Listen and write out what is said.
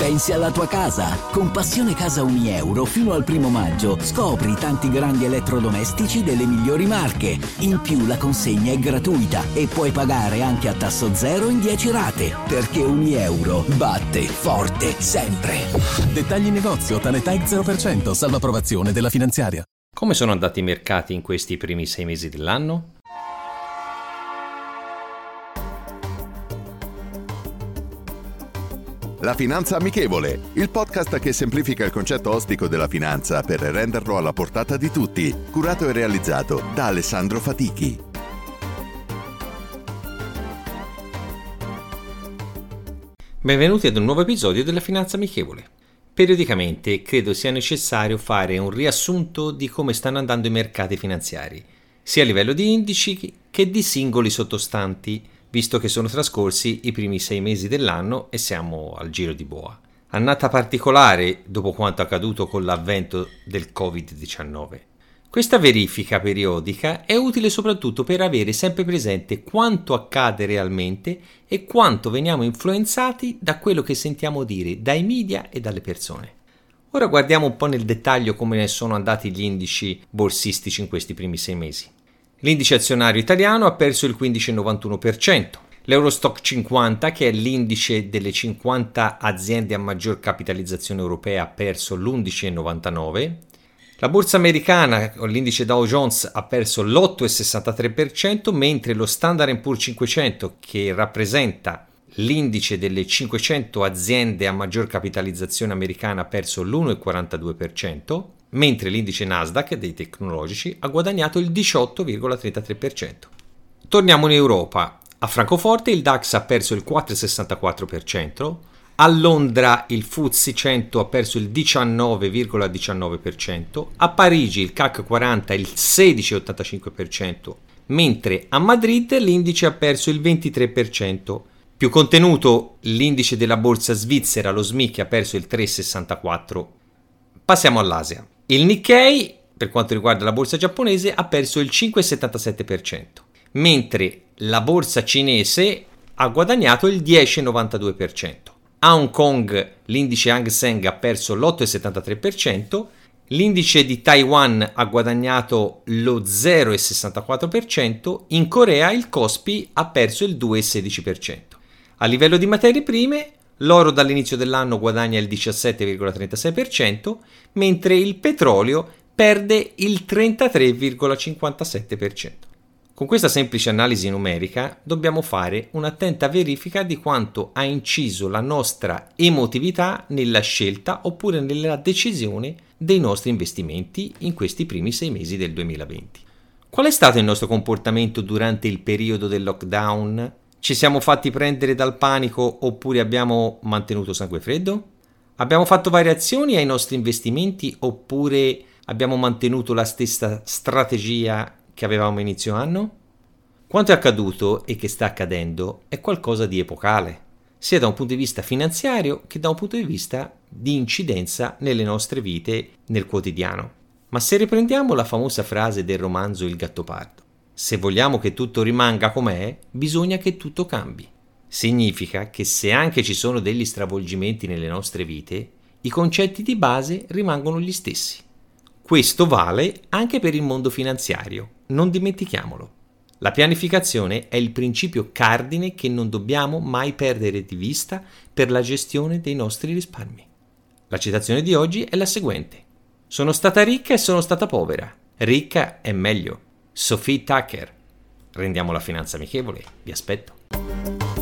Pensi alla tua casa? Con Passione Casa €1 fino al 1 maggio scopri tanti grandi elettrodomestici delle migliori marche. In più la consegna è gratuita e puoi pagare anche a tasso zero in 10 rate, perché €1 batte forte sempre. Dettagli in negozio, Tanetag 0%, salvo approvazione della finanziaria. Come sono andati i mercati in questi primi 6 mesi dell'anno? La Finanza Amichevole, il podcast che semplifica il concetto ostico della finanza per renderlo alla portata di tutti, curato e realizzato da Alessandro Fatichi. Benvenuti ad un nuovo episodio della Finanza Amichevole. Periodicamente credo sia necessario fare un riassunto di come stanno andando i mercati finanziari, sia a livello di indici che di singoli sottostanti, visto che sono trascorsi i primi 6 mesi dell'anno e siamo al giro di boa. Annata particolare dopo quanto accaduto con l'avvento del Covid-19. Questa verifica periodica è utile soprattutto per avere sempre presente quanto accade realmente e quanto veniamo influenzati da quello che sentiamo dire dai media e dalle persone. Ora guardiamo un po' nel dettaglio come ne sono andati gli indici borsistici in questi primi 6 mesi. L'indice azionario italiano ha perso il 15,91%, l'Eurostock 50, che è l'indice delle 50 aziende a maggior capitalizzazione europea, ha perso l'11,99%, la borsa americana con l'indice Dow Jones ha perso l'8,63%, mentre lo Standard & Poor's 500, che rappresenta l'indice delle 500 aziende a maggior capitalizzazione americana, ha perso l'1,42%, mentre l'indice Nasdaq dei tecnologici ha guadagnato il 18,33%. Torniamo in Europa. A Francoforte il DAX ha perso il 4,64%, a Londra il FTSE 100 ha perso il 19,19%, a Parigi il CAC 40 il 16,85%, mentre a Madrid l'indice ha perso il 23%. Più contenuto l'indice della borsa svizzera, lo SMI, che ha perso il 3,64%. Passiamo all'Asia. Il Nikkei, per quanto riguarda la borsa giapponese, ha perso il 5,77%, mentre la borsa cinese ha guadagnato il 10,92%. A Hong Kong l'indice Hang Seng ha perso l'8,73%, l'indice di Taiwan ha guadagnato lo 0,64%, in Corea il Kospi ha perso il 2,16%. A livello di materie prime, l'oro dall'inizio dell'anno guadagna il 17,36%, mentre il petrolio perde il 33,57%. Con questa semplice analisi numerica dobbiamo fare un'attenta verifica di quanto ha inciso la nostra emotività nella scelta oppure nella decisione dei nostri investimenti in questi primi 6 mesi del 2020. Qual è stato il nostro comportamento durante il periodo del lockdown? Ci siamo fatti prendere dal panico oppure abbiamo mantenuto sangue freddo? Abbiamo fatto variazioni ai nostri investimenti oppure abbiamo mantenuto la stessa strategia che avevamo a inizio anno? Quanto è accaduto e che sta accadendo è qualcosa di epocale, sia da un punto di vista finanziario che da un punto di vista di incidenza nelle nostre vite nel quotidiano. Ma se riprendiamo la famosa frase del romanzo Il Gattopardo, se vogliamo che tutto rimanga com'è, bisogna che tutto cambi. Significa che se anche ci sono degli stravolgimenti nelle nostre vite, i concetti di base rimangono gli stessi. Questo vale anche per il mondo finanziario, non dimentichiamolo. La pianificazione è il principio cardine che non dobbiamo mai perdere di vista per la gestione dei nostri risparmi. La citazione di oggi è la seguente: sono stata ricca e sono stata povera. Ricca è meglio. Sophie Tucker. Rendiamo la finanza amichevole. Vi aspetto.